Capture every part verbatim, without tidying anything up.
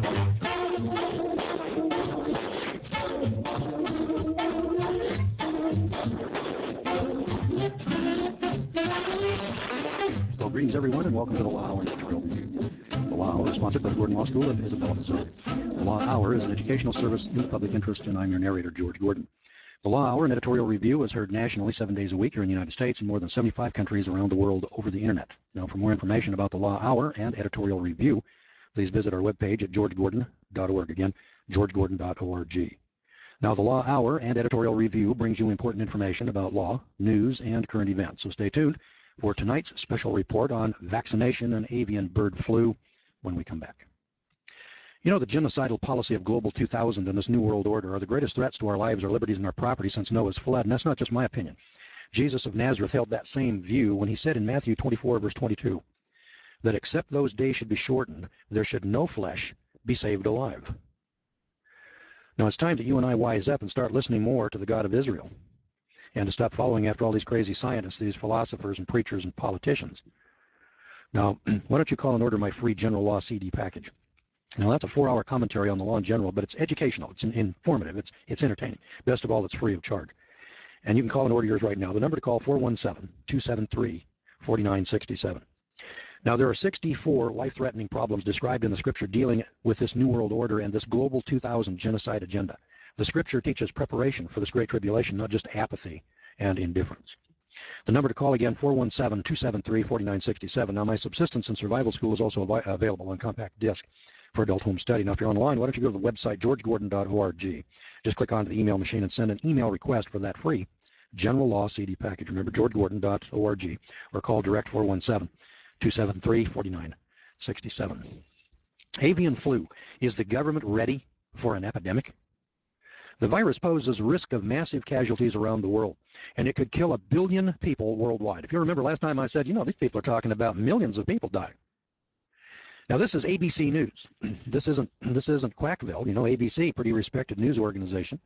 Well, greetings everyone, and welcome to the Law Hour Editorial Review. The Law Hour is sponsored by the Gordon Law School of Isabella, Missouri. The Law Hour is an educational service in the public interest, and I'm your narrator, George Gordon. The Law Hour, an editorial review, is heard nationally seven days a week here in the United States and more than seventy-five countries around the world over the Internet. Now, for more information about the Law Hour and editorial review, please visit our webpage at george gordon dot org. Again, george gordon dot org. Now, the Law Hour and editorial review brings you important information about law, news, and current events. So stay tuned for tonight's special report on vaccination and avian bird flu when we come back. You know, the genocidal policy of Global two thousand and this New World Order are the greatest threats to our lives, our liberties, and our property since Noah's flood, and that's not just my opinion. Jesus of Nazareth held that same view when he said in Matthew twenty-four, verse twenty-two, that except those days should be shortened, there should no flesh be saved alive. Now, it's time that you and I wise up and start listening more to the God of Israel and to stop following after all these crazy scientists, these philosophers and preachers and politicians. Now, why don't you call and order my free general law C D package? Now, that's a four-hour commentary on the law in general, but it's educational, it's informative, it's, it's entertaining. Best of all, it's free of charge. And you can call and order yours right now. The number to call, four one seven, two seven three, four nine six seven. Now, there are sixty-four life-threatening problems described in the Scripture dealing with this New World Order and this Global two thousand genocide agenda. The Scripture teaches preparation for this great tribulation, not just apathy and indifference. The number to call again, four one seven, two seven three, four nine six seven. Now, my subsistence and survival school is also av available on compact disc for adult home study. Now, if you're online, why don't you go to the website, george gordon dot org. Just click onto the email machine and send an email request for that free general law C D package. Remember, george gordon dot org, or call direct four one seven, two seven three, four nine six seven. Avian flu. Is the government ready for an epidemic? The virus poses risk of massive casualties around the world, and it could kill a billion people worldwide. If you remember last time I said, you know, these people are talking about millions of people dying. Now, this is A B C News. This isn't, this isn't Quackville. You know, A B C, pretty respected news organization.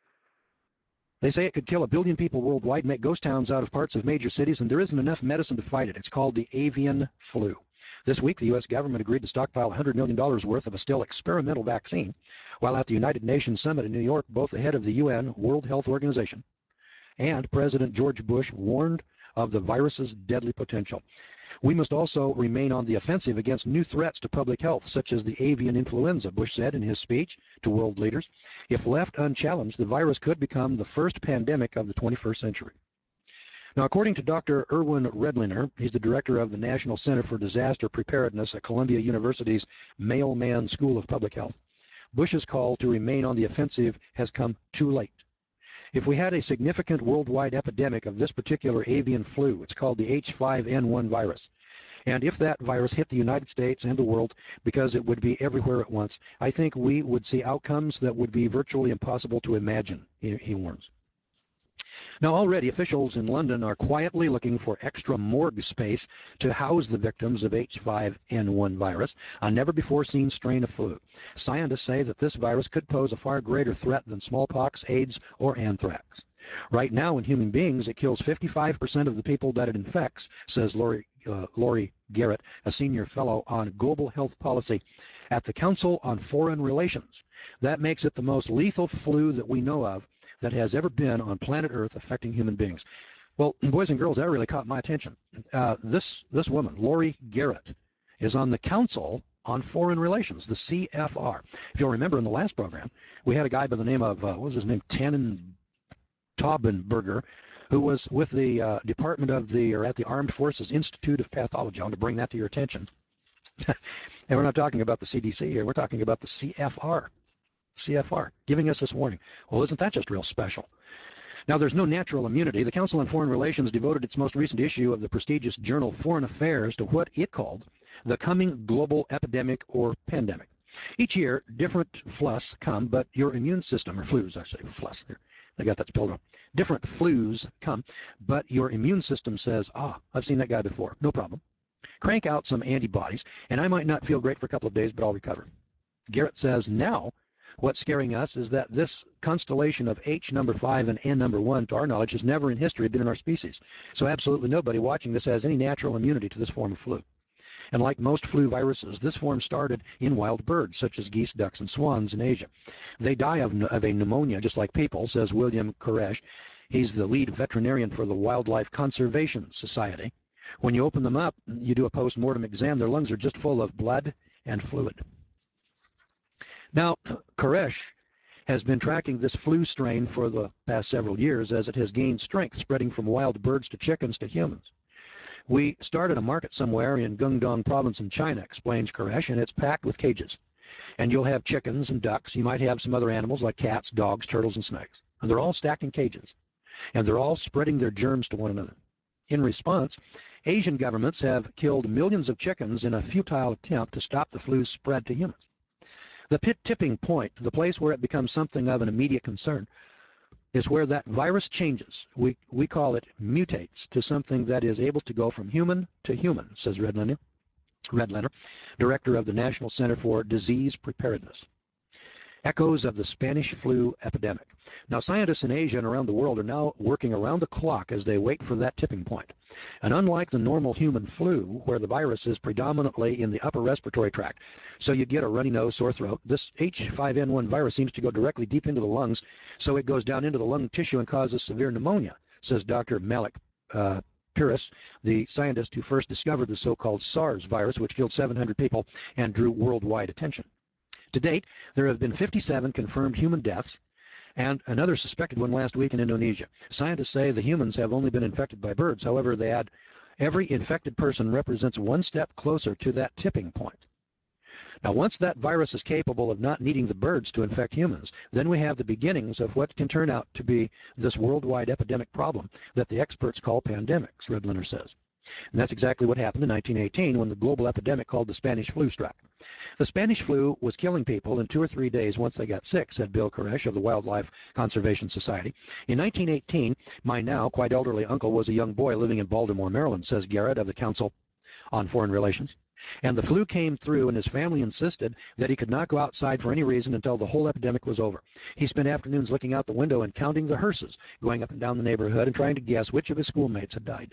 They say it could kill a billion people worldwide, make ghost towns out of parts of major cities, and there isn't enough medicine to fight it. It's called the avian flu. This week, the U S government agreed to stockpile one hundred million dollars worth of a still experimental vaccine, while at the United Nations Summit in New York, both the head of the U N, World Health Organization, and President George Bush warned of the virus's deadly potential. We must also remain on the offensive against new threats to public health, such as the avian influenza, Bush said in his speech to world leaders. If left unchallenged, the virus could become the first pandemic of the twenty-first century. Now, according to Doctor Erwin Redliner, he's the director of the National Center for Disaster Preparedness at Columbia University's Mailman School of Public Health, Bush's call to remain on the offensive has come too late. If we had a significant worldwide epidemic of this particular avian flu, it's called the H five N one virus, and if that virus hit the United States and the world, because it would be everywhere at once, I think we would see outcomes that would be virtually impossible to imagine, he, he warns. Now, already officials in London are quietly looking for extra morgue space to house the victims of H five N one virus, a never-before-seen strain of flu. Scientists say that this virus could pose a far greater threat than smallpox, AIDS, or anthrax. Right now, in human beings, it kills fifty-five percent of the people that it infects, says Lori, uh, Lori Garrett, a senior fellow on global health policy at the Council on Foreign Relations. That makes it the most lethal flu that we know of that has ever been on planet Earth affecting human beings. Well, boys and girls, that really caught my attention. Uh, this, this woman, Lori Garrett, is on the Council on Foreign Relations, the C F R. If you'll remember in the last program, we had a guy by the name of, uh, what was his name, Tannen Taubenberger, who was with the uh, Department of the, or at the Armed Forces Institute of Pathology. I want to bring that to your attention. And we're not talking about the C D C here, we're talking about the C F R. C F R, giving us this warning. Well, isn't that just real special? Now, there's no natural immunity. The Council on Foreign Relations devoted its most recent issue of the prestigious journal Foreign Affairs to what it called the coming global epidemic or pandemic. Each year, different flus come, but your immune system, or flus, I say, flus, they got that spelled wrong. Different flus come, but your immune system says, ah, I've seen that guy before, no problem. Crank out some antibodies, and I might not feel great for a couple of days, but I'll recover. Garrett says now, what's scaring us is that this constellation of H number five and N number one, to our knowledge, has never in history been in our species. So absolutely nobody watching this has any natural immunity to this form of flu. And like most flu viruses, this form started in wild birds, such as geese, ducks, and swans in Asia. They die of, of a pneumonia just like people, says William Koresh. He's the lead veterinarian for the Wildlife Conservation Society. When you open them up, you do a post-mortem exam. Their lungs are just full of blood and fluid. Now, Koresh has been tracking this flu strain for the past several years as it has gained strength, spreading from wild birds to chickens to humans. We started a market somewhere in Guangdong province in China, explains Koresh, and it's packed with cages. And you'll have chickens and ducks. You might have some other animals like cats, dogs, turtles, and snakes. And they're all stacked in cages. And they're all spreading their germs to one another. In response, Asian governments have killed millions of chickens in a futile attempt to stop the flu's spread to humans. The pit tipping point, the place where it becomes something of an immediate concern, is where that virus changes. We, we call it mutates to something that is able to go from human to human, says Redlener, Redlener, director of the National Center for Disease Preparedness. Echoes of the Spanish flu epidemic. Now, scientists in Asia and around the world are now working around the clock as they wait for that tipping point. And unlike the normal human flu, where the virus is predominantly in the upper respiratory tract, so you get a runny nose, sore throat, this H five N one virus seems to go directly deep into the lungs, so it goes down into the lung tissue and causes severe pneumonia, says Doctor Malik uh, Peiris, the scientist who first discovered the so-called SARS virus, which killed seven hundred people and drew worldwide attention. To date, there have been fifty-seven confirmed human deaths and another suspected one last week in Indonesia. Scientists say the humans have only been infected by birds. However, they add, every infected person represents one step closer to that tipping point. Now, once that virus is capable of not needing the birds to infect humans, then we have the beginnings of what can turn out to be this worldwide epidemic problem that the experts call pandemics, Redlener says. And that's exactly what happened in nineteen eighteen when the global epidemic called the Spanish flu struck. The Spanish flu was killing people in two or three days once they got sick, said Bill Koresh of the Wildlife Conservation Society. In nineteen eighteen, my now quite elderly uncle was a young boy living in Baltimore, Maryland, says Garrett of the Council on Foreign Relations. And the flu came through, and his family insisted that he could not go outside for any reason until the whole epidemic was over. He spent afternoons looking out the window and counting the hearses going up and down the neighborhood and trying to guess which of his schoolmates had died.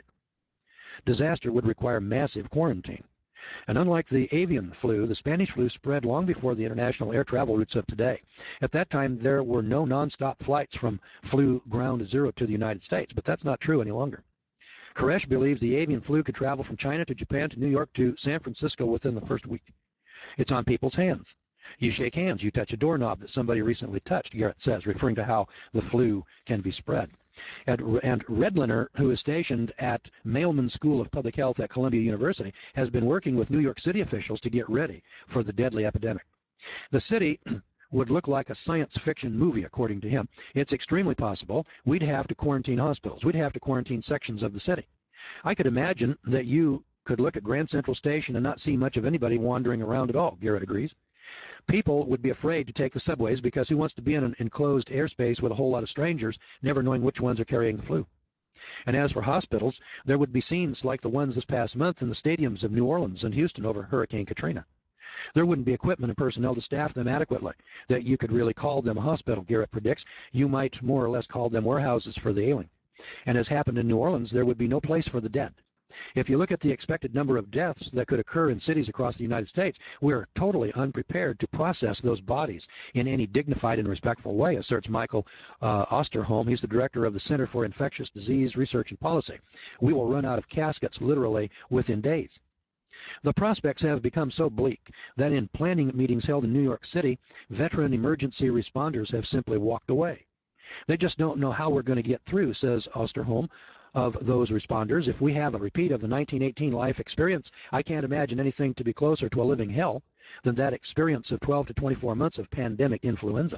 Disaster would require massive quarantine. And unlike the avian flu, the Spanish flu spread long before the international air travel routes of today. At that time, there were no nonstop flights from flu ground zero to the United States, but that's not true any longer. Koresh believes the avian flu could travel from China to Japan to New York to San Francisco within the first week. It's on people's hands. You shake hands, you touch a doorknob that somebody recently touched, Garrett says, referring to how the flu can be spread. And, and Redlener, who is stationed at Mailman School of Public Health at Columbia University, has been working with New York City officials to get ready for the deadly epidemic. The city would look like a science fiction movie, according to him. It's extremely possible we'd have to quarantine hospitals. We'd have to quarantine sections of the city. I could imagine that you could look at Grand Central Station and not see much of anybody wandering around at all, Garrett agrees. People would be afraid to take the subways because who wants to be in an enclosed airspace with a whole lot of strangers, never knowing which ones are carrying the flu? And as for hospitals, there would be scenes like the ones this past month in the stadiums of New Orleans and Houston over Hurricane Katrina. There wouldn't be equipment and personnel to staff them adequately, that you could really call them a hospital, Garrett predicts. You might more or less call them warehouses for the ailing. And as happened in New Orleans, there would be no place for the dead. If you look at the expected number of deaths that could occur in cities across the United States, we're totally unprepared to process those bodies in any dignified and respectful way, asserts Michael uh, Osterholm. He's the director of the Center for Infectious Disease Research and Policy. We will run out of caskets literally within days. The prospects have become so bleak that in planning meetings held in New York City, veteran emergency responders have simply walked away. They just don't know how we're going to get through, says Osterholm of those responders. If we have a repeat of the nineteen eighteen life experience, I can't imagine anything to be closer to a living hell than that experience of twelve to twenty-four months of pandemic influenza.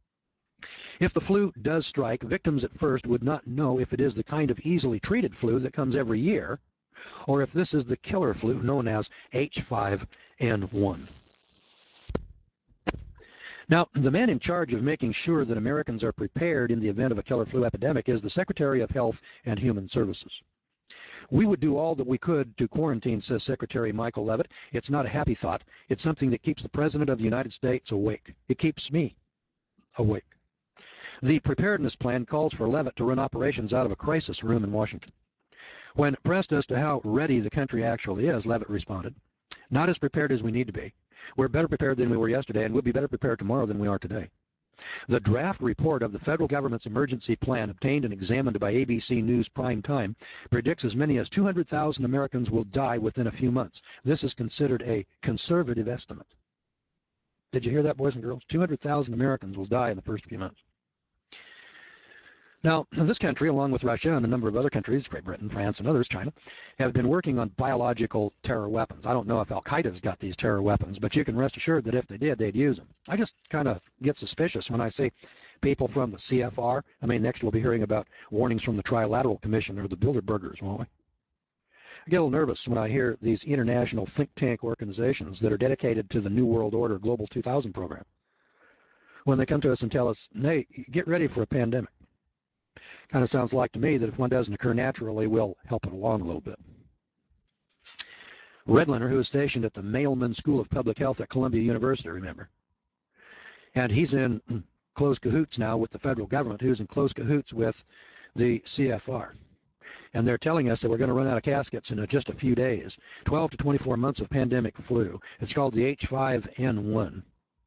If the flu does strike, victims at first would not know if it is the kind of easily treated flu that comes every year, or if this is the killer flu known as H five N one. Now, the man in charge of making sure that Americans are prepared in the event of a killer flu epidemic is the Secretary of Health and Human Services. We would do all that we could to quarantine, says Secretary Michael Leavitt. It's not a happy thought. It's something that keeps the President of the United States awake. It keeps me awake. The preparedness plan calls for Leavitt to run operations out of a crisis room in Washington. When pressed as to how ready the country actually is, Leavitt responded, Not as prepared as we need to be. We're better prepared than we were yesterday, and we'll be better prepared tomorrow than we are today. The draft report of the federal government's emergency plan, obtained and examined by A B C News Prime Time, predicts as many as two hundred thousand Americans will die within a few months. This is considered a conservative estimate. Did you hear that, boys and girls? two hundred thousand Americans will die in the first few months. Now, this country, along with Russia and a number of other countries, Great Britain, France, and others, China, have been working on biological terror weapons. I don't know if Al-Qaeda's got these terror weapons, but you can rest assured that if they did, they'd use them. I just kind of get suspicious when I see people from the C F R. I mean, next we'll be hearing about warnings from the Trilateral Commission or the Bilderbergers, won't we? I get a little nervous when I hear these international think tank organizations that are dedicated to the New World Order Global two thousand program. When they come to us and tell us, hey, get ready for a pandemic. Kind of sounds like to me that if one doesn't occur naturally, we'll help it along a little bit. Redlener, who is stationed at the Mailman School of Public Health at Columbia University, remember? And he's in close cahoots now with the federal government, who's in close cahoots with the C F R. And they're telling us that we're going to run out of caskets in just a few days. twelve to twenty-four months of pandemic flu. It's called the H five N one.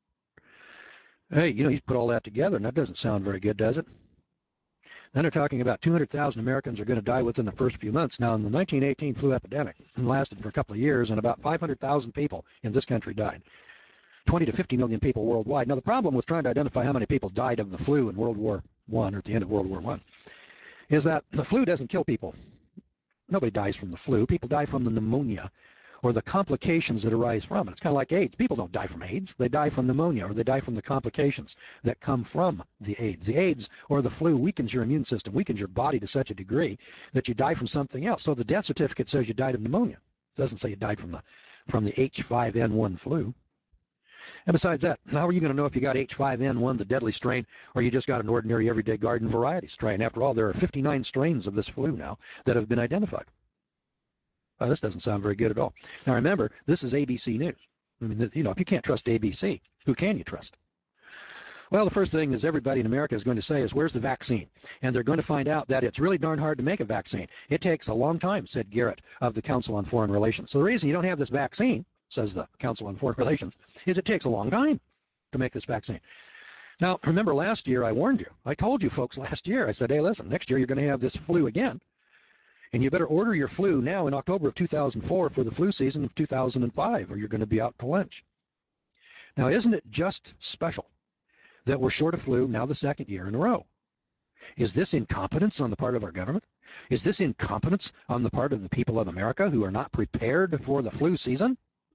Hey, you know, you put all that together, and that doesn't sound very good, does it? Then they're talking about two hundred thousand Americans are going to die within the first few months. Now, in the nineteen eighteen flu epidemic, it lasted for a couple of years, and about five hundred thousand people in this country died. twenty to fifty million people worldwide. Now, the problem with trying to identify how many people died of the flu in World War One, or at the end of World War One, is that the flu doesn't kill people. Nobody dies from the flu. People die from the pneumonia or the complications that arise from it. It's kind of like AIDS. People don't die from AIDS. They die from pneumonia, or they die from the complications that come from the AIDS. The AIDS or the flu weakens your immune system, weakens your body to such a degree that you die from something else. So the death certificate says you died of pneumonia. It doesn't say you died from the from the H five N one flu. And besides that, how are you going to know if you got H five N one, the deadly strain, or you just got an ordinary everyday garden variety strain? After all, there are fifty-nine strains of this flu now that have been identified. Uh, this doesn't sound very good at all. Now remember, this is A B C News. I mean, you know, if you can't trust A B C, who can you trust? Well, the first thing is everybody in America is going to say is, where's the vaccine? And they're going to find out that it's really darn hard to make a vaccine. It takes a long time, said Garrett of the Council on Foreign Relations. So the reason you don't have this vaccine, says the Council on Foreign Relations, is it takes a long time to make this vaccine. Now, remember last year I warned you. I told you folks last year, I said, hey, listen, next year you're going to have this flu again. And you better order your flu now in October of two thousand four for the flu season of two thousand five, or you're going to be out to lunch. Now, isn't it just special that we're short of flu now the second year in a row? Is this incompetence on the part of our government? Is this incompetence on the part of the people of America who are not prepared for the flu season?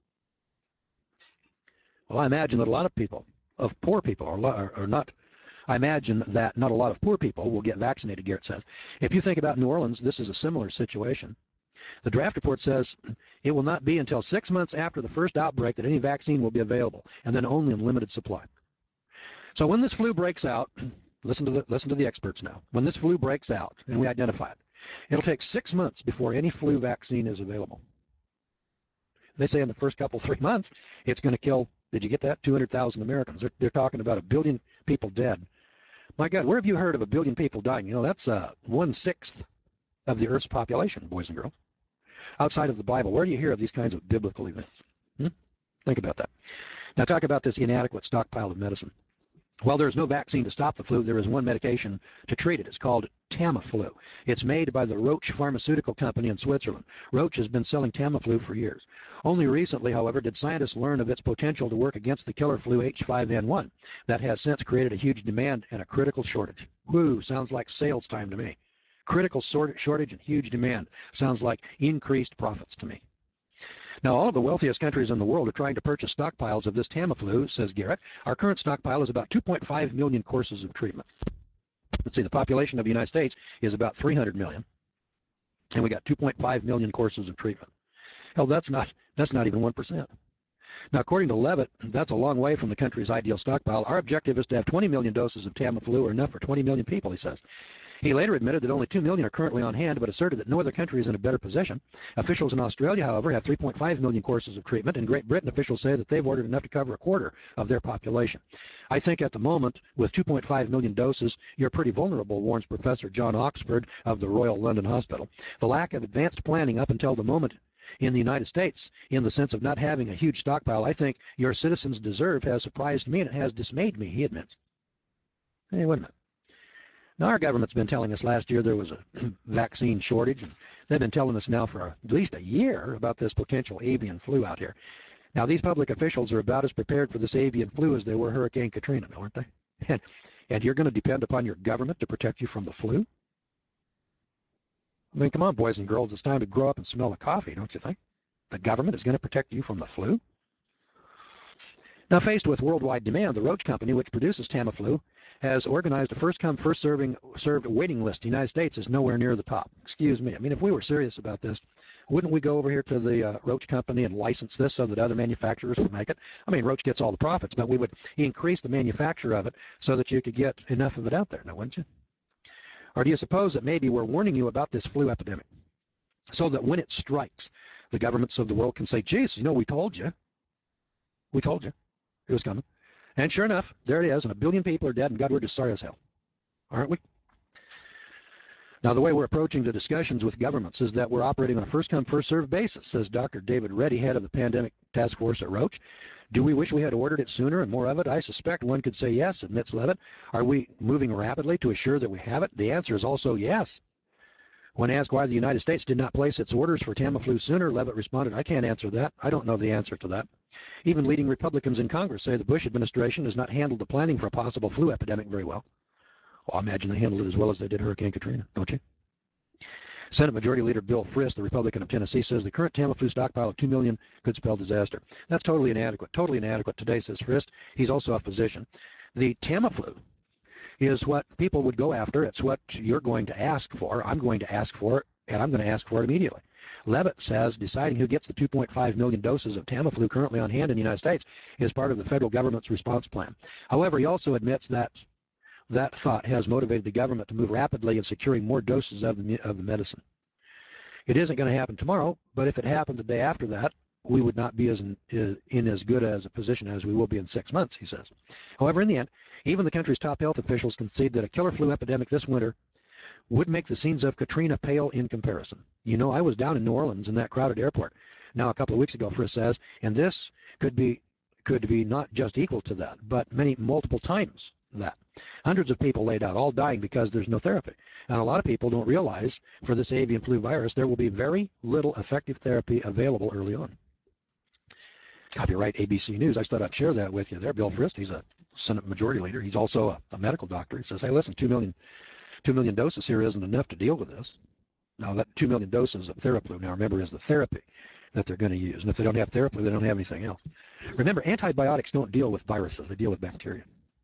Well, I imagine that a lot of people, of poor people, are, are not I imagine that not a lot of poor people will get vaccinated, Garrett says. If you think about New Orleans, this is a similar situation. The draft report says it will not be until six months after the first outbreak that any vaccine will be available, and then only in limited supply. So when this flu breaks out, listen to the, listen to the experts now. When this flu breaks out and we identify it, it'll take six months before any flu vaccine is available. They say in the first couple, three months, it's going to kill, did you get that? two hundred thousand Americans. They're, they're talking about a billion people dead. My God, where have you heard of a billion people dying? You know, that's uh, one-sixth of the Earth's population, boys and girls. Outside of the Bible, where do you hear of these kinds of biblical events? Hmm? Think about that. Now talk about this inadequate stockpile of medicine. While there is no vaccine to stop the flu, there is one medication to treat it. It's called Tamiflu. It's made by the Roche Pharmaceutical Company in Switzerland. Roche has been selling Tamiflu for years. Only recently, however, did scientists learn of its potential to work against the killer flu H five N one. That has since created a huge demand and a critical shortage. Whoo, sounds like sales time to me. Critical shortage and huge demand. Sounds like increased profits to me. Now, all of the wealthiest countries in the world are trying to purchase stockpiles of this Tamiflu, says Garrett. Our current stockpile is about two point five million courses of treatment. Let's see, the population of the United States is about three hundred million, and we got two point five million courses of treatment. Hell, that's not, that's not even one percent. Now, according to Levitt, that's a long way from the country's ideal stockpile. Our objective is to have twenty million doses of Tamiflu, or enough for twenty million people, he says. He later admitted that only two million are currently on hand, but asserted that no other country is in a better position. Officials in Australia, however, have three point five million courses of treatment. In Great Britain, officials say that they've ordered enough to cover a quarter of their population. I think at the moment, with two point five million doses, you're pretty vulnerable, warns Professor John Oxford of the Royal London Hospital. The lack of advanced planning up until the moment in the United States in the sense of not having a huge stockpile I think your citizens deserve has surprised me and it has dismayed me, he admits. Hey, wait a minute. Now, our government's been telling us last year there was a vaccine shortage, and they've been telling us now for at least a year about this potential avian flu out here. Now, these public officials are about as prepared for this avian flu as they were Hurricane Katrina, aren't they? And, and you're going to depend upon your government to protect you from the flu? I mean, come on, boys and girls, it's time to grow up and smell the coffee, don't you think? The government is going to protect you from the flu? Now, faced with worldwide demand, the Roche Company, which produces Tamiflu, has organized a first-come, first-served waiting list. The United States is nowhere near the top. Excuse me. I mean, if we were serious about this, wouldn't we go over here to the uh, Roche Company and license this so that other manufacturers would make it? I mean, Roche gets all the profits, but we would increase the manufacture of it so that you could get enough of it out there, now wouldn't you? Or do you suppose that maybe we're warning you about this flu epidemic so that when it strikes, the governments of the world can say, geez, you know, we told you. We told you. It was coming. And sure enough, there it is, and a billion people are dead, and God, we're just sorry as hell. Aren't we? Now, the way we're approaching the discussions with governments is that we're operating on a first-come, first-served basis, says Doctor David Reddy, head of the pandemic task force at Roche. Do we wish we had ordered it sooner and more of it? I suspect one could say yes, admits Levitt. Are we moving rapidly to assure that we have it? The answer is also yes. When asked why the United States did not place its orders for Tamiflu sooner, Levitt responded, I can't answer that. I don't know the answer to that. Even leading Republicans in Congress say the Bush administration has not handled the planning for a possible flu epidemic very well. Well, I imagine they handled it as well as they did Hurricane Katrina, don't you? Senate Majority Leader Bill Frist, the Republican of Tennessee, says the current Tamiflu stockpile of two million could spell disaster. That's totally inadequate, totally inadequate today, says Frist. He's also a physician. The Tamiflu is what people would go after. It's what you're going to ask for. I'm going to ask for it, and I'm going to ask for it immediately. Levitt says deciding who gets the two point five million doses of Tamiflu currently on hand in the United States is part of the federal government's response plan. However, he also admits that that thought has motivated the government to move rapidly in securing more doses of the, of the medicine. It isn't going to happen tomorrow, but if it happened the day after that, we would not be as in, in as good as a position as we will be in six months, he says. However, in the end, even the country's top health officials concede that a killer flu epidemic this winter would make the scenes of Katrina pale in comparison. You know, I was down in New Orleans in that crowded airport now a couple of weeks ago, Frist says, and this could be could be not just equal to that, but many multiple times that. Hundreds of people laid out, all dying because there's no therapy. And a lot of people don't realize for this avian flu virus, there will be very little effective therapy available early on. Copyright A B C News. I thought I'd share that with you there. Bill Frist, he's a Senate Majority Leader. He's also a, a medical doctor. He says, hey, listen, two million, two million doses here isn't enough to deal with this. Now, that two million doses of Theraflu, now remember, is the therapy that they're going to use. And if they don't have Theraflu, they don't have anything else. Remember, antibiotics don't deal with viruses. They deal with bacteria.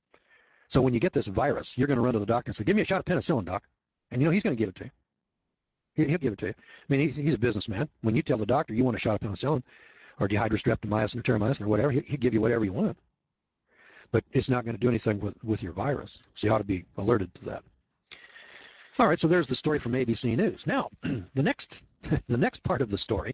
So when you get this virus, you're going to run to the doctor and say, give me a shot of penicillin, doc. And, you know, he's going to give it to you. He'll give it to you. I mean, he's, he's a businessman. When you tell the doctor you want a shot of penicillin or dihydrostreptomycin or terramycin or whatever, he'll give you whatever you want. But it's not going to do anything with, with your virus. So you ought to be alerted to that. All right, so there's the story from A B C News. Now, the next, the next part of the story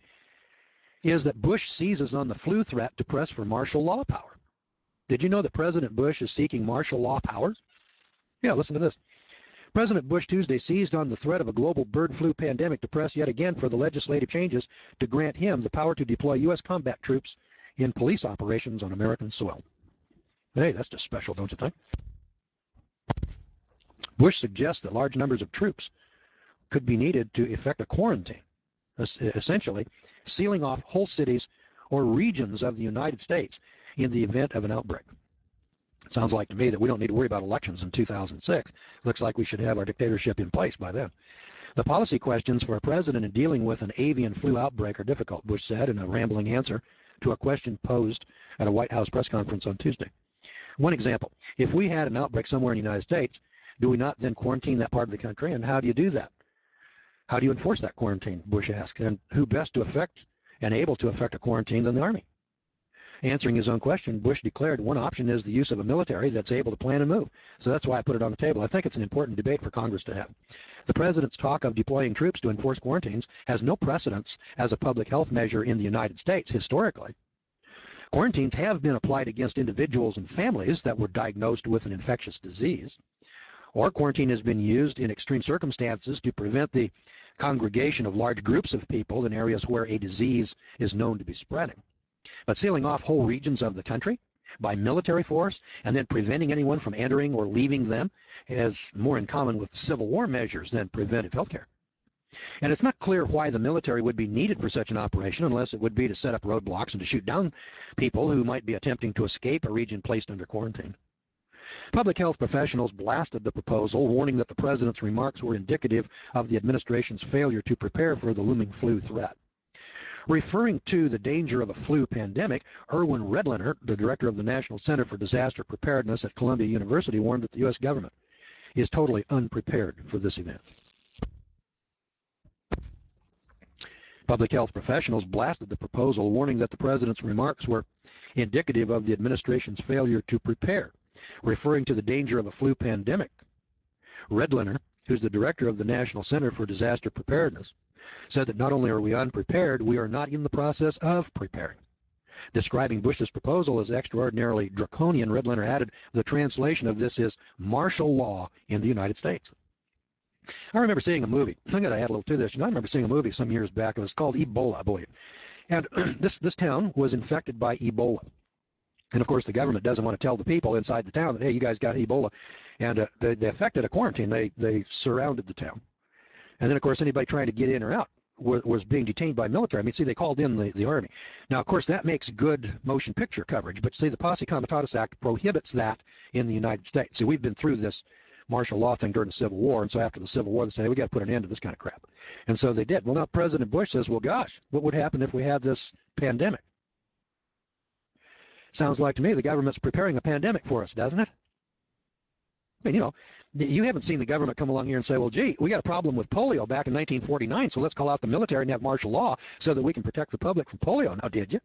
is that Bush seizes on the flu threat to press for martial law power. Did you know that President Bush is seeking martial law powers? Yeah, listen to this. President Bush Tuesday seized on the threat of a global bird flu pandemic to press yet again for the legislative changes to grant him the power to deploy U S combat troops in police operations on American soil. Hey, that's just special, don't you think? Bush suggests that large numbers of troops could be needed to effect a quarantine, essentially sealing off whole cities or regions of the United States in the event of an outbreak. It sounds like to me that we don't need to worry about elections in two thousand six. Looks like we should have our dictatorship in place by then. The policy questions for a president in dealing with an avian flu outbreak are difficult, Bush said in a rambling answer to a question posed at a White House press conference on Tuesday. One example, if we had an outbreak somewhere in the United States, do we not then quarantine that part of the country? And how do you do that? How do you enforce that quarantine, Bush asked. And who best to effect and able to effect a quarantine than the Army? Answering his own question, Bush declared one option is the use of a military that's able to plan and move. So that's why I put it on the table. I think it's an important debate for Congress to have. The president's talk of deploying troops to enforce quarantines has no precedence as a public health measure in the United States historically. Quarantines have been applied against individuals and families that were diagnosed with an infectious disease, Or quarantine has been used in extreme circumstances to prevent the congregation of large groups of people in areas where a disease is known to be spreading. But sealing off whole regions of the country by military force and then preventing anyone from entering or leaving them is more in common with Civil War measures than preventive health care. And it's not clear why the military would be needed for such an operation unless it would be to set up roadblocks and to shoot down people who might be attempting to escape a region placed under quarantine. Public health professionals blasted the proposal, warning that the president's remarks were indicative of the administration's failure to prepare for the looming flu threat. Referring to the danger of a flu pandemic, Erwin Redlener, the director of the National Center for Disaster Preparedness at Columbia University, warned that the U S government is totally unprepared for this event. Public health professionals blasted the proposal, warning that the president's remarks were indicative of the administration's failure to prepare, referring to the danger of a flu pandemic. Redlener, who's the director of the National Center for Disaster Preparedness, said that not only are we unprepared, we are not in the process of preparing. Describing Bush's proposal as extraordinarily draconian, Redlener added, the translation of this is martial law in the United States. I remember seeing a movie. I'm going to add a little to this. You know, I remember seeing a movie some years back. It was called Ebola, I believe. And this, this town was infected by Ebola. And, of course, the government doesn't want to tell the people inside the town that, hey, you guys got Ebola. And uh, they, they effected a quarantine. They, they surrounded the town. And then, of course, anybody trying to get in or out was, was being detained by military. I mean, see, they called in the, the Army. Now, of course, that makes good motion picture coverage. But, see, the Posse Comitatus Act prohibits that in the United States. See, we've been through this martial law thing during the Civil War, and so after the Civil War, they say, hey, we got to put an end to this kind of crap. And so they did. Well, now President Bush says, well, gosh, what would happen if we had this pandemic? Sounds like to me the government's preparing a pandemic for us, doesn't it? I mean, you know, you haven't seen the government come along here and say, well, gee, we got a problem with polio back in nineteen forty-nine, so let's call out the military and have martial law so that we can protect the public from polio. Now, did you?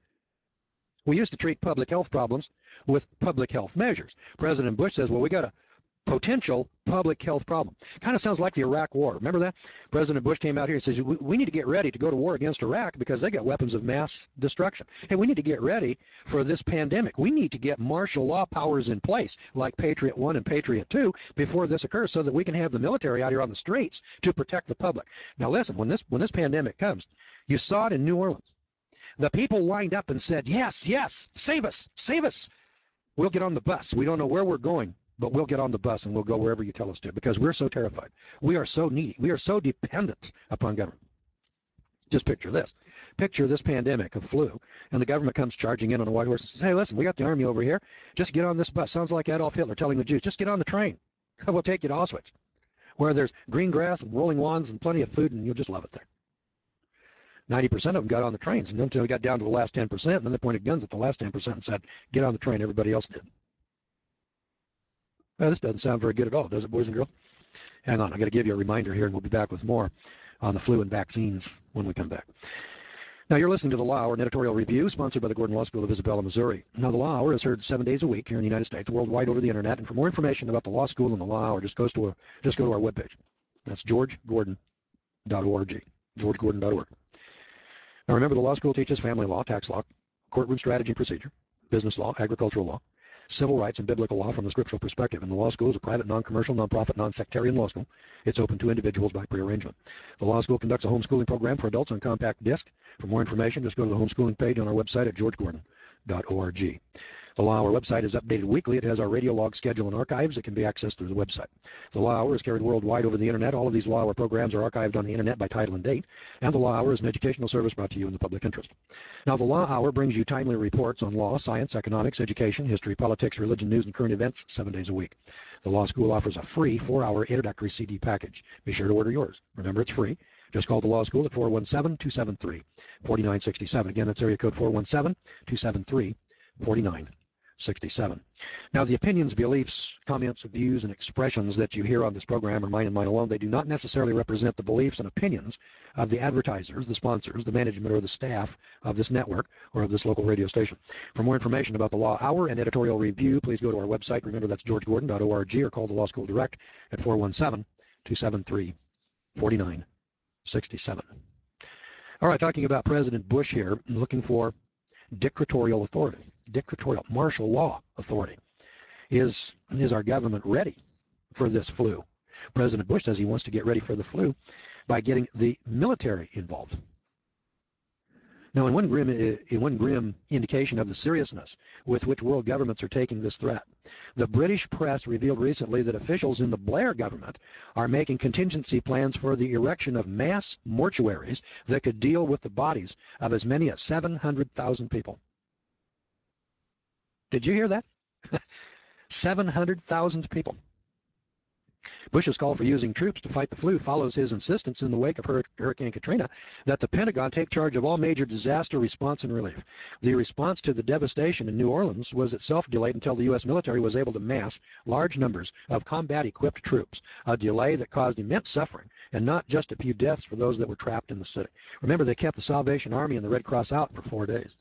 We used to treat public health problems with public health measures. President Bush says, well, we got a potential public health problem. Kind of sounds like the Iraq War. Remember that? President Bush came out here and says, we, we need to get ready to go to war against Iraq because they got weapons of mass destruction. Hey, we need to get ready for this pandemic. We need to get martial law powers in place like Patriot one and Patriot two before this occurs so that we can have the military out here on the streets to protect the public. Now listen, when this, when this pandemic comes, you saw it in New Orleans. The people lined up and said, yes, yes, save us, save us. We'll get on the bus. We don't know where we're going, but we'll get on the bus and we'll go wherever you tell us to because we're so terrified. We are so needy. We are so dependent upon government. Just picture this. Picture this pandemic of flu, and the government comes charging in on a white horse and says, hey, listen, we got the army over here. Just get on this bus. Sounds like Adolf Hitler telling the Jews, just get on the train. We'll take you to Auschwitz, where there's green grass and rolling lawns and plenty of food, and you'll just love it there. ninety percent of them got on the trains, and until they got down to the last ten percent, and then they pointed guns at the last ten percent and said, get on the train. Everybody else did. Well, this doesn't sound very good at all, does it, boys and girls? Hang on, I got to give you a reminder here, and we'll be back with more on the flu and vaccines when we come back. Now, you're listening to The Law Hour, an editorial review sponsored by the Gordon Law School of Isabella, Missouri. Now, The Law Hour is heard seven days a week here in the United States, worldwide over the internet. And for more information about the law school and the Law Hour, just, goes to a, just go to our webpage. That's george gordon dot org, george gordon dot org. Now, remember, the law school teaches family law, tax law, courtroom strategy and procedure, business law, agricultural law, civil rights, and biblical law from the scriptural perspective. And the law school is a private, non-commercial, non-profit, non-sectarian law school. It's open to individuals by prearrangement. The law school conducts a homeschooling program for adults on compact disc. For more information, just go to the homeschooling page on our website at george gordon dot org. The Law Hour website is updated weekly. It has our radio log schedule and archives that can be accessed through the website. The Law Hour is carried worldwide over the internet. All of these Law Hour programs are archived on the internet by title and date. And the Law Hour is an educational service brought to you in the public interest. Now, the Law Hour brings you timely reports on law, science, economics, education, history, politics, religion, news, and current events seven days a week. The Law School offers a free four-hour introductory C D package. Be sure to order yours. Remember, it's free. Just call the Law School at four one seven, two seven three, four nine six seven. Again, that's area code four one seven, two seven three, four nine sixty-seven. Now, the opinions, beliefs, comments, views, and expressions that you hear on this program are mine and mine alone. They do not necessarily represent the beliefs and opinions of the advertisers, the sponsors, the management, or the staff of this network or of this local radio station. For more information about the Law Hour and editorial review, please go to our website. Remember, that's george gordon dot org, or call the Law School direct at four one seven, two seven three, four nine sixty-seven. All right, talking about President Bush here, looking for dictatorial authority, dictatorial martial law authority. Is, is our government ready for this flu. President Bush says he wants to get ready for the flu by getting the military involved. Now, in one grim, in one grim indication of the seriousness with which world governments are taking this threat, the British press revealed recently that officials in the Blair government are making contingency plans for the erection of mass mortuaries that could deal with the bodies of as many as seven hundred thousand people. Did you hear that? seven hundred thousand people. Bush's call for using troops to fight the flu follows his insistence in the wake of Hurricane Katrina that the Pentagon take charge of all major disaster response and relief. The response to the devastation in New Orleans was itself delayed until the U S military was able to mass large numbers of combat-equipped troops, a delay that caused immense suffering and not just a few deaths for those that were trapped in the city. Remember, they kept the Salvation Army and the Red Cross out for four days.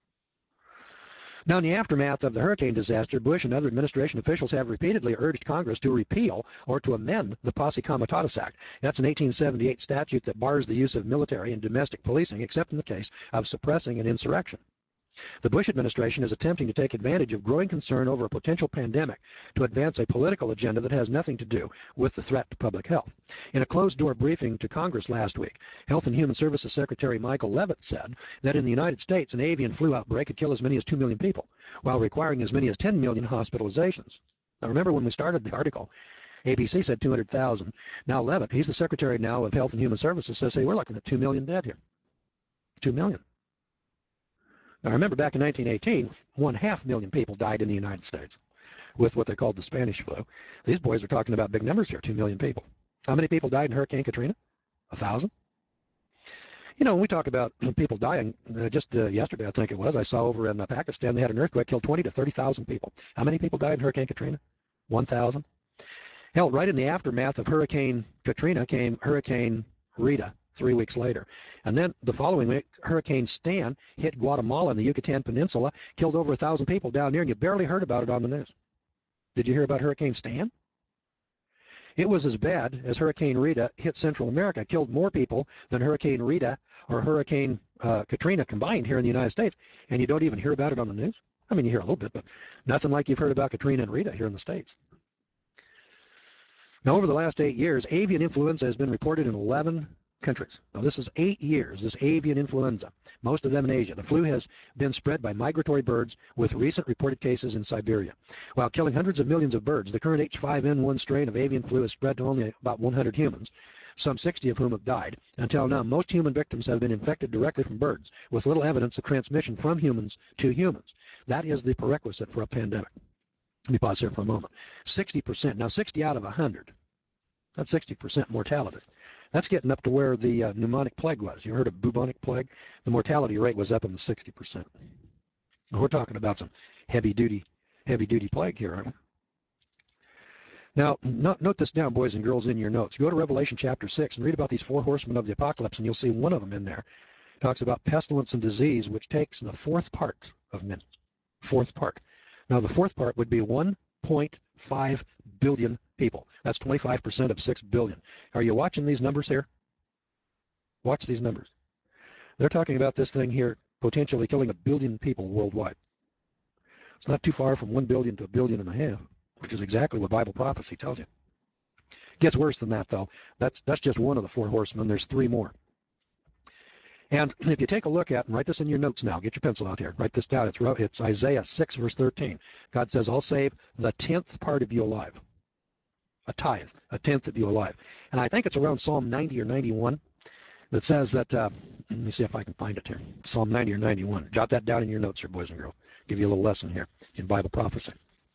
Now, in the aftermath of the hurricane disaster, Bush and other administration officials have repeatedly urged Congress to repeal or to amend the Posse Comitatus Act. That's an eighteen seventy-eight statute that bars the use of military and domestic policing except in the case of suppressing an insurrection. The Bush administration is attempting to take advantage of growing concern over a potential pandemic to advance a political agenda that has nothing to do with the threat to public health. In a closed-door briefing to Congress last week, Health and Human Services Secretary Michael Leavitt said that in the United States, an avian flu outbreak could kill as many as two million people, while requiring as many as ten million hospitalizations. Now, remember when we started the article, A B C said two hundred thousand. Now, Leavitt, he's the Secretary now of Health and Human Services, says, hey, we're looking at two million dead here. two million. Now, remember back in nineteen eighteen, one half million people died in the United States with what they called the Spanish flu. These boys are talking about big numbers here, two million people. How many people died in Hurricane Katrina? A thousand? You know, when we talk about people dying, uh, just uh, yesterday, I think it was, I saw over in uh, Pakistan, they had an earthquake, killed twenty to thirty thousand people. How many people died in Hurricane Katrina? one thousand? Hell, right in the aftermath of Hurricane Katrina came Hurricane Rita. Three weeks later. And then the following week, Hurricane Stan hit Guatemala and the Yucatan Peninsula, killed over a thousand people down there, and you barely heard about it on the news. Did you hear about Hurricane Stan? It was as bad as Hurricane Rita hit Central America, killed more people than Hurricane Rita or Hurricane uh, Katrina combined here in the United States, and you don't even hear about it on the news? I mean, you hear a little bit, but nothing like you've heard about Katrina and Rita here in the States. Now, over the last eight years, avian influenza has been reported in eleven countries. Now, this is eight years, this avian influenza, most of them in Asia. The flu has been spread by migratory birds, with recent reported cases in Siberia. While killing hundreds of millions of birds, the current H five N one strain of avian flu has spread to only about one hundred humans, some sixty of whom have died. Until now, most human victims have been infected directly from birds, with little evidence of transmission from humans to humans. That is the prerequisite for a pandemic. Let me pause here for a moment. sixty percent. Now, sixty out of one hundred. That's sixty percent mortality. That's getting up to where the uh, pneumonic plague was. You heard of bubonic plague? The mortality rate was up in the sixty percent. Now, we're talking about some heavy-duty, heavy-duty plague here, aren't we? Now, note, note this down, boys and girls, in your notes. Go to Revelation chapter six and read about these four horsemen of the apocalypse, and you'll see one of them in there. It talks about pestilence and disease, which takes the fourth part of men. Fourth part. Now, the fourth part would be one point five billion people. That's twenty-five percent of six billion. Are you watching these numbers here? Watch these numbers. They're talking about this thing here potentially killing a billion people worldwide. It's not too far from one billion to a billion and a half, which is exactly what Bible prophecy tells you. It gets worse than that, though. That's, that's just one of the four horsemen. There's three more. And if you take a look at, and write this in your notes now, get your pencil out here, write this down. It's, it's Isaiah six, verse thirteen. God says, I'll save the tenth part of you alive. A tithe, a tenth of you alive. And I think it's around Psalm ninety or ninety-one that says that, uh, let me see if I can find it here. Psalm ninety or ninety-one. Jot that down in your notes here, boys and girls. Give you a little lesson here in Bible prophecy.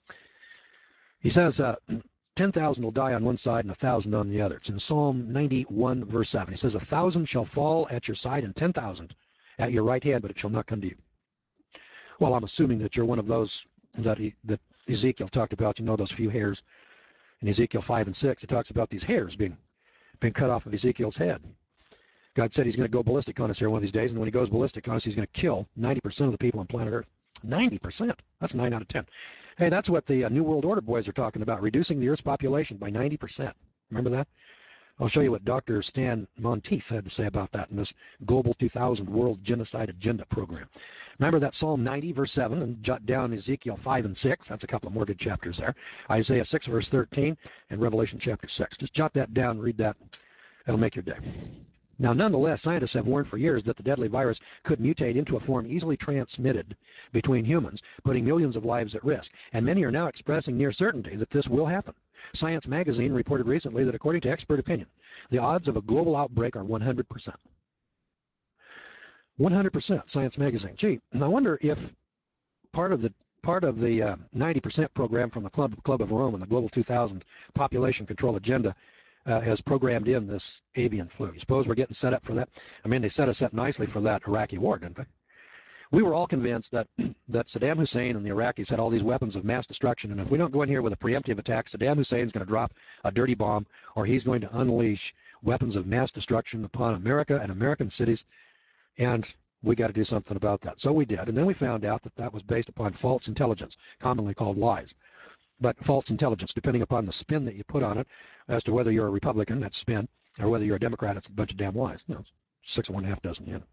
He says, uh, ten thousand will die on one side and a thousand on the other. It's in Psalm ninety-one, verse seven. He says, a thousand shall fall at your side and ten thousand at your right hand, but it shall not come to you. Well, I'm assuming that you're one of those that, he, that Ezekiel talked about, you know, those few hairs. In Ezekiel five and six, it talks about these hairs being, being cut off of Ezekiel's head. God said he's going to go ballistic on us here one of these days, and when he goes ballistic on us, he's going to kill ninety percent of the people on planet Earth. ninety percent. That's nine out of ten. Hey, that's what the uh, New World Order boys are talking about, reducing the Earth's population by ninety percent. Remember that? I'll show you what Doctor Stan Monteith had to say about that in this Global two thousand World Genocide Agenda program. Remember that Psalm ninety, verse seven, and jot down Ezekiel five and six. That's a couple of more good chapters there. Isaiah six, verse thirteen, and Revelation chapter six. Just jot that down, read that. It'll make your day. Now, nonetheless, scientists have warned for years that the deadly virus could mutate into a form easily transmitted between humans, putting millions of lives at risk. And many are now expressing near certainty that this will happen. Science magazine reported recently that according to expert opinion, the odds of a global outbreak are one hundred percent. one hundred percent, Science magazine. Gee, I wonder if part of the part of the uh, ninety percent program from the Club, Club of Rome and the Global two thousand population control agenda Uh, has programmed in this avian flu. You suppose we're getting set up for that? I mean, they set us up nicely for that Iraqi war, didn't they? We were all convinced that that Saddam Hussein and the Iraqis had all these weapons of mass destruction, and if we don't go in here with a preemptive attack, Saddam Hussein's going to drop a dirty bomb, or he's going to unleash weapons of mass destruction upon America and American cities, and we got to do something about that. So we did, and then we found out that that was based upon false intelligence, commonly called lies. But false intelligence, depending upon the spin that you put on it, as to whether you're a Republican, that's spin, or whether you're a Democrat, it's a bunch of damn lies. You know, six of one, half dozen, yeah.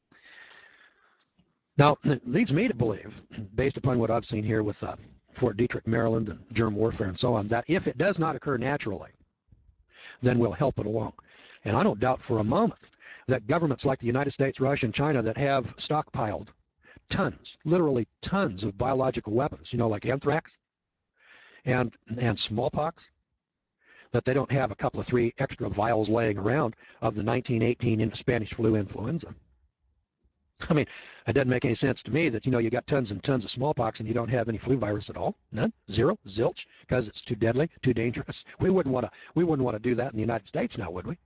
Now, it leads me to believe, based upon what I've seen here with uh, Fort Detrick, Maryland, and germ warfare and so on, that if it does not occur naturally, then we'll help it along. And I don't doubt for a moment that governments like the United States, Russia, and China that have stockpiled tons, literally tons of biological weapons, you know, like anthrax, and and smallpox, that they don't have a couple of three extra vials laying around of the nineteen eighteen Spanish flu influenza. I mean, it doesn't make any sense to me that, you know, you got tons and tons of smallpox and you don't have any flu virus at all. None, zero, zilch, because it's too deadly, too dangerous. We wouldn't want to we wouldn't want to do that in the United States now, would we?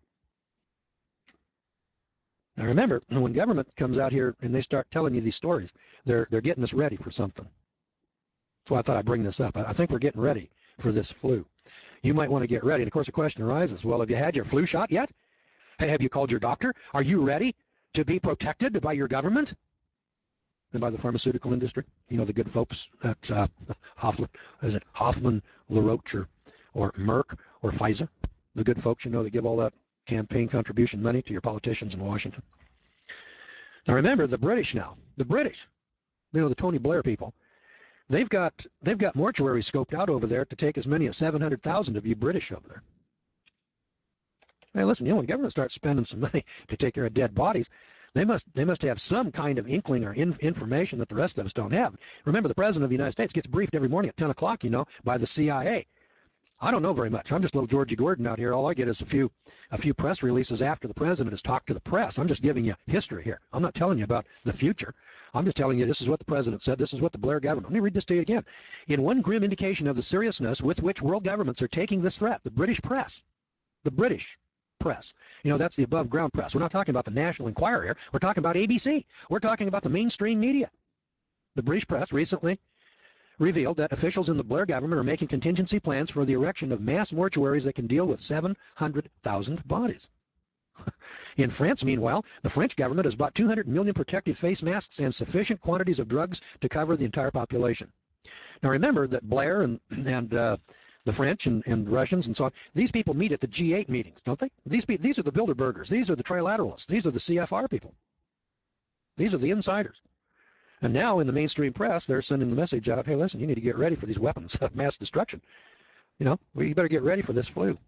Now remember, when government comes out here and they start telling you these stories, they're they're getting us ready for something. That's why I thought I'd bring this up. I think we're getting ready for this flu. You might want to get ready. And of course, the question arises, well, have you had your flu shot yet? Hey, have you called your doctor? Are you ready to be protected by your government and by the pharmaceutical industry? You know, the good folks at uh, Hoffman, is it Hoffman, LaRoche, or, or Merck, or Pfizer? The good folks, you know, that give all that campaign contribution money to your politicians in Washington. Now remember, the British now, the British, you know, the Tony Blair people, They've got they've got mortuaries scoped out over there to take as many as seven hundred thousand of you British over there. Hey, listen, you know, when the government starts spending some money to take care of dead bodies, they must they must have some kind of inkling or in, information that the rest of us don't have. Remember, the President of the United States gets briefed every morning at ten o'clock, you know, by the C I A. I don't know very much. I'm just little Georgie Gordon out here. All I get is a few a few press releases after the president has talked to the press. I'm just giving you history here. I'm not telling you about the future. I'm just telling you this is what the president said. This is what the Blair government. Let me read this to you again. In one grim indication of the seriousness with which world governments are taking this threat, the British press, the British press, you know, that's the above ground press. We're not talking about the National Enquirer here. We're talking about A B C. We're talking about the mainstream media. The British press recently revealed that officials in the Blair government are making contingency plans for the erection of mass mortuaries that can deal with seven hundred thousand bodies. In France, meanwhile, the French government has bought two hundred million protective face masks and sufficient quantities of drugs to cover the entire population. Now remember that Blair and, and uh, the French and, and Russians and so on, these people meet at the G eight meetings, don't they? These, these are the Bilderbergers. These are the Trilateralists. These are the C F R people. These are the insiders. And now in the mainstream press, they're sending the message out, hey, listen, you need to get ready for these weapons of mass destruction. You know, well, you better get ready for this flu.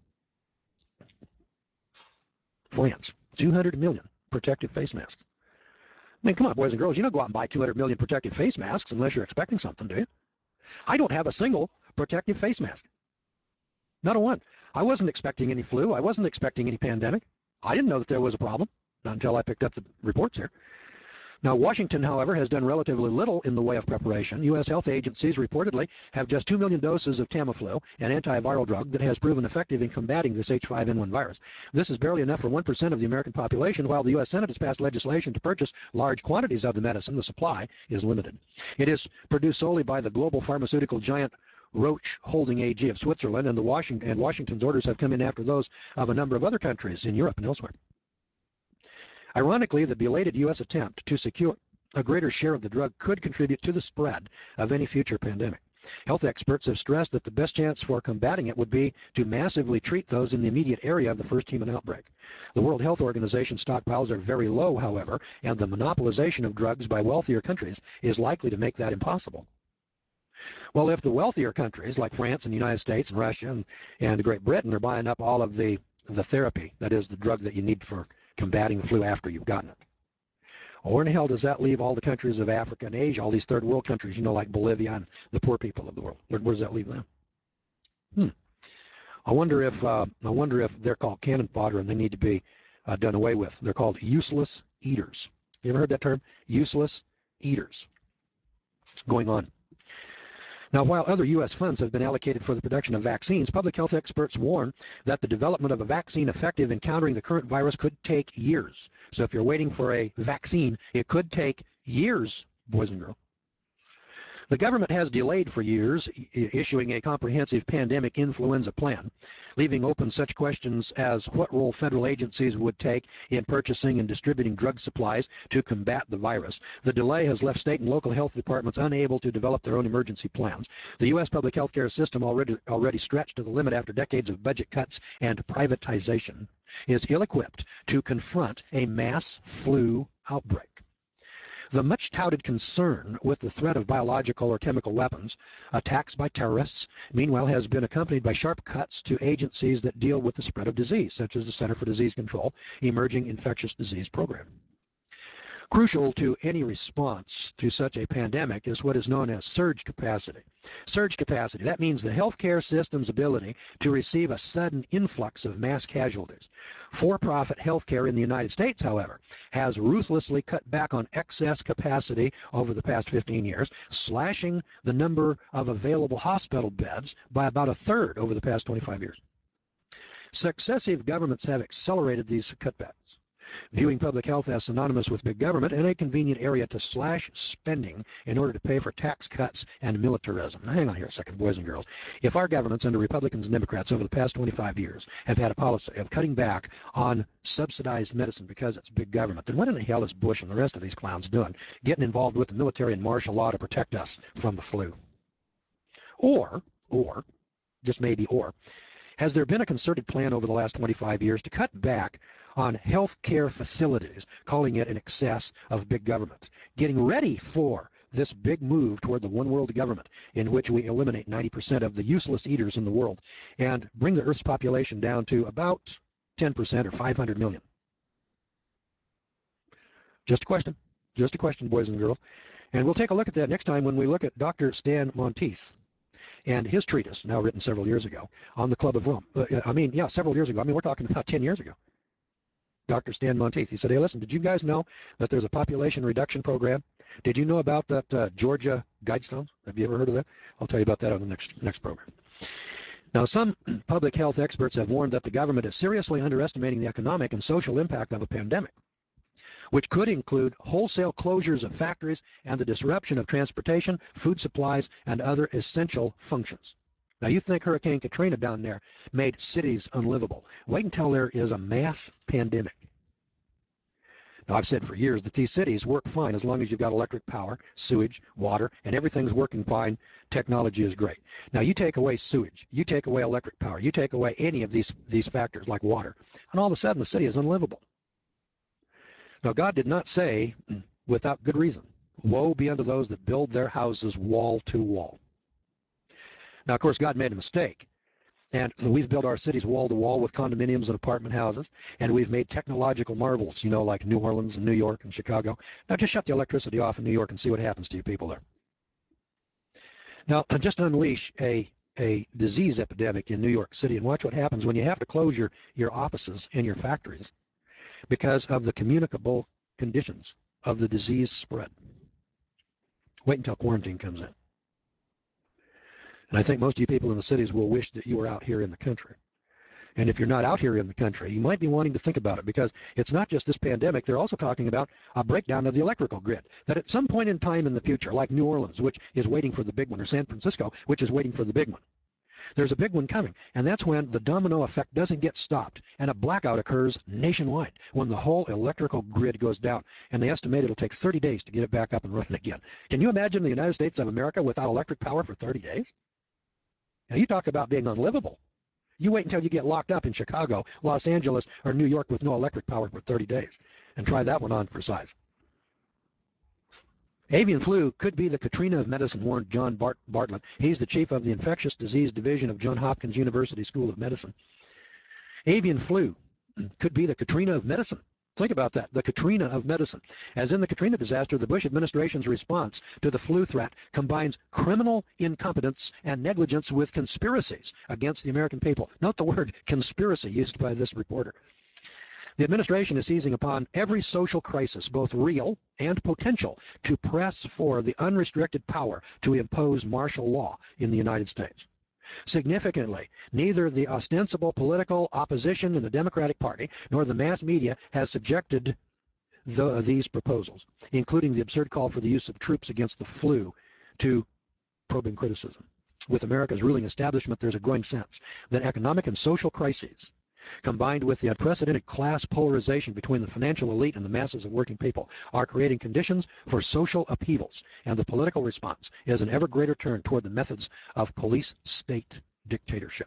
France, two hundred million protective face masks. I mean, come on, boys and girls, you don't go out and buy two hundred million protective face masks unless you're expecting something, do you? I don't have a single protective face mask. Not a one. I wasn't expecting any flu. I wasn't expecting any pandemic. I didn't know that there was a problem, not until I picked up the reports here. Now, Washington, however, has done relatively little in the way of preparation. U S health agencies reportedly have just two million doses of Tamiflu, an antiviral drug that has proven effective in combating this H five N one virus. This is barely enough for one percent of the American population, while the U S Senate has passed legislation to purchase large quantities of the medicine. The supply is limited. It is produced solely by the global pharmaceutical giant Roche Holding A G of Switzerland, and, the Washington, and Washington's orders have come in after those of a number of other countries in Europe and elsewhere. Ironically, the belated U S attempt to secure a greater share of the drug could contribute to the spread of any future pandemic. Health experts have stressed that the best chance for combating it would be to massively treat those in the immediate area of the first human outbreak. The World Health Organization stockpiles are very low, however, and the monopolization of drugs by wealthier countries is likely to make that impossible. Well, if the wealthier countries like France and the United States and Russia and, and Great Britain are buying up all of the, the therapy, that is the drug that you need for combating the flu after you've gotten it, well, where in the hell does that leave all the countries of Africa and Asia, all these third world countries, you know, like Bolivia and the poor people of the world? Where, where does that leave them? Hmm. I wonder if uh, I wonder if they're called cannon fodder and they need to be uh, done away with. They're called useless eaters. You ever heard that term? Useless eaters. Going on. Now, while other U S funds have been allocated for the production of vaccines, public health experts warn that the development of a vaccine effective in countering the current virus could take years. So if you're waiting for a vaccine, it could take years, boys and girls. The government has delayed for years issuing a comprehensive pandemic influenza plan, leaving open such questions as what role federal agencies would take in purchasing and distributing drug supplies to combat the virus. The delay has left state and local health departments unable to develop their own emergency plans. The U S public health care system, already, already stretched to the limit after decades of budget cuts and privatization, is ill-equipped to confront a mass flu outbreak. The much-touted concern with the threat of biological or chemical weapons, attacks by terrorists, meanwhile has been accompanied by sharp cuts to agencies that deal with the spread of disease, such as the Center for Disease Control, Emerging Infectious Disease Program. Crucial to any response to such a pandemic is what is known as surge capacity. Surge capacity, that means the healthcare system's ability to receive a sudden influx of mass casualties. For-profit healthcare in the United States, however, has ruthlessly cut back on excess capacity over the past fifteen years, slashing the number of available hospital beds by about a third over the past twenty-five years. Successive governments have accelerated these cutbacks, viewing public health as synonymous with big government and a convenient area to slash spending in order to pay for tax cuts and militarism. Now, hang on here a second, boys and girls. If our governments under Republicans and Democrats over the past twenty-five years have had a policy of cutting back on subsidized medicine because it's big government, then what in the hell is Bush and the rest of these clowns doing, getting involved with the military and martial law to protect us from the flu? Or, or, just maybe or, has there been a concerted plan over the last twenty-five years to cut back on health care facilities, calling it an excess of big government, getting ready for this big move toward the one world government in which we eliminate ninety percent of the useless eaters in the world and bring the Earth's population down to about ten percent or five hundred million? Just a question. Just a question, boys and girls. And we'll take a look at that next time when we look at Doctor Stan Monteith and his treatise, now written several years ago, on the Club of Rome. Uh, I mean, yeah, several years ago. I mean, we're talking about ten years ago. Doctor Stan Monteith, he said, hey, listen, did you guys know that there's a population reduction program? Did you know about that uh, Georgia Guidestones? Have you ever heard of that? I'll tell you about that on the next, next program. Now, some public health experts have warned that the government is seriously underestimating the economic and social impact of a pandemic, which could include wholesale closures of factories and the disruption of transportation, food supplies, and other essential functions. Now, you think Hurricane Katrina down there made cities unlivable. Wait until there is a mass pandemic. Now, I've said for years that these cities work fine as long as you've got electric power, sewage, water, and everything's working fine. Technology is great. Now, you take away sewage, you take away electric power, you take away any of these, these factors like water, and all of a sudden the city is unlivable. Now, God did not say, without good reason, woe be unto those that build their houses wall to wall. Now, of course, God made a mistake, and we've built our cities wall to wall with condominiums and apartment houses, and we've made technological marvels, you know, like New Orleans and New York and Chicago. Now, just shut the electricity off in New York and see what happens to you people there. Now, just unleash a, a disease epidemic in New York City and watch what happens when you have to close your, your offices and your factories because of the communicable conditions of the disease spread. Wait until quarantine comes in. And I think most of you people in the cities will wish that you were out here in the country. And if you're not out here in the country, you might be wanting to think about it because it's not just this pandemic. They're also talking about a breakdown of the electrical grid. That at some point in time in the future, like New Orleans, which is waiting for the big one, or San Francisco, which is waiting for the big one, There's a big one coming, and that's when the domino effect doesn't get stopped and a blackout occurs nationwide, when the whole electrical grid goes down, and they estimate it'll take thirty days to get it back up and running again. Can you imagine the United States of America without electric power for thirty days? Now, you talk about being unlivable. You wait until you get locked up in Chicago, Los Angeles, or New York with no electric power for thirty days, and try that one on for size. Avian flu could be the Katrina of medicine, warned John Bart Bartlett. He's the chief of the Infectious Disease Division of Johns Hopkins University School of Medicine. Avian flu could be the Katrina of medicine. Think about that, the Katrina of medicine. As in the Katrina disaster, the Bush administration's response to the flu threat combines criminal incompetence and negligence with conspiracies against the American people. Note the word conspiracy used by this reporter. The administration is seizing upon every social crisis, both real and potential, to press for the unrestricted power to impose martial law in the United States. Significantly, neither the ostensible political opposition in the Democratic Party nor the mass media has subjected the, these proposals, including the absurd call for the use of troops against the flu, to probing criticism. With America's ruling establishment, there's a growing sense that economic and social crises, combined with the unprecedented class polarization between the financial elite and the masses of working people, are creating conditions for social upheavals, and the political response is an ever greater turn toward the methods of police-state dictatorship.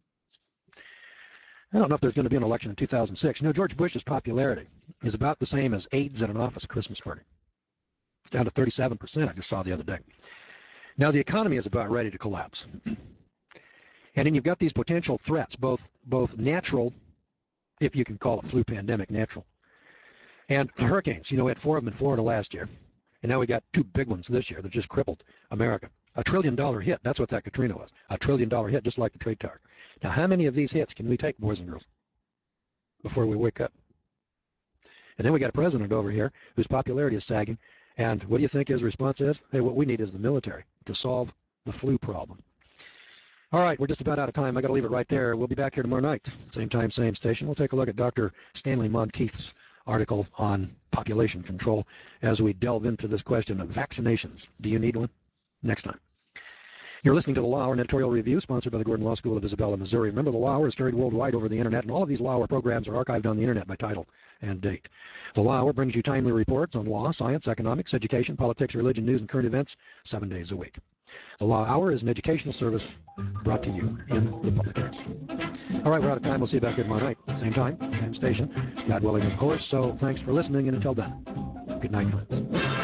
I don't know if there's going to be an election in two thousand six. You know, George Bush's popularity is about the same as AIDS at an office Christmas party. It's down to thirty-seven percent, I just saw the other day. Now, the economy is about ready to collapse. And then you've got these potential threats, both both natural, if you can call a flu pandemic natural, and hurricanes. You know, we had four of them in Florida last year, and now we got two big ones this year that just crippled America. A trillion dollar hit, that's what that Katrina was. A trillion dollar hit, just like the trade tower. Now, how many of these hits can we take, boys and girls, before we wake up? And then we got a president over here whose popularity is sagging, and what do you think his response is? Hey, what we need is the military to solve the flu problem. All right, we're just about out of time. I got to leave it right there. We'll be back here tomorrow night, same time, same station. We'll take a look at Doctor Stanley Monteith's article on population control as we delve into this question of vaccinations. Do you need one? Next time. You're listening to the Law Hour, an editorial review sponsored by the Gordon Law School of Isabella, Missouri. Remember, the Law Hour is carried worldwide over the internet, and all of these Law Hour programs are archived on the internet by title and date. The Law Hour brings you timely reports on law, science, economics, education, politics, religion, news, and current events seven days a week. The Law Hour is an educational service brought to you in the public interest. All right, we're out of time. We'll see you back here tomorrow night. Same time, same station. God willing, of course. So thanks for listening, and until then, good night, friends.